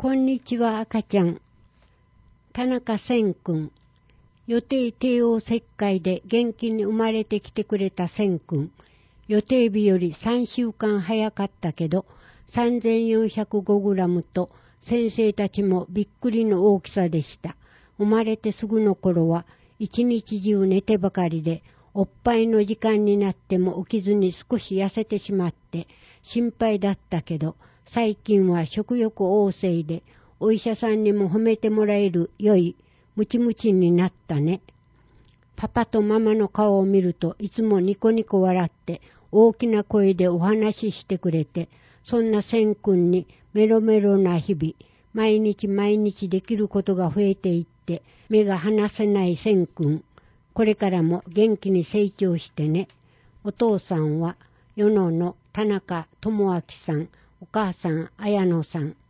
こんにちは赤ちゃん。田中千君。予定帝王切開で元気に生まれてきてくれた千君。予定日より3週間早かったけど、3405g と先生たちもびっくりの大きさでした。生まれてすぐの頃は一日中寝てばかりで、おっぱいの時間になっても起きずに少し痩せてしまって心配だったけど、最近は食欲旺盛でお医者さんにも褒めてもらえる良いムチムチになったね。パパとママの顔を見るといつもニコニコ笑って大きな声でお話ししてくれて、そんな千君にメロメロな日々、毎日毎日できることが増えていって目が離せない千君。これからも元気に成長してね。お父さんは与野の田中智明さん、お母さん綾野さん。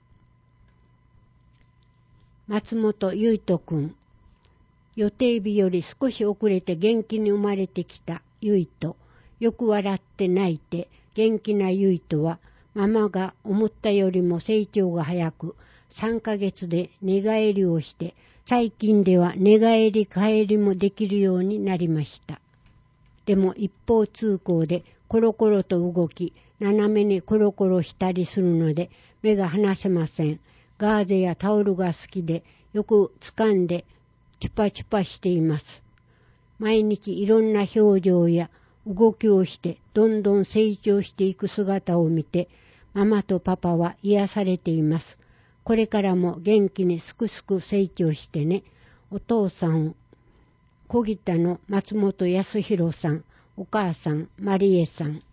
松本優斗くん。予定日より少し遅れて元気に生まれてきた優斗。よく笑って泣いて元気な優斗はママが思ったよりも成長が早く3ヶ月で寝返りをして最近では寝返り返りもできるようになりました。でも一方通行でコロコロと動き斜めにコロコロしたりするので目が離せません。ガーゼやタオルが好きでよく掴んでチュパチュパしています。毎日いろんな表情や動きをしてどんどん成長していく姿を見てママとパパは癒されています。これからも元気にすくすく成長してね。お父さん、小木田の松本康弘さん、お母さんマリエさん。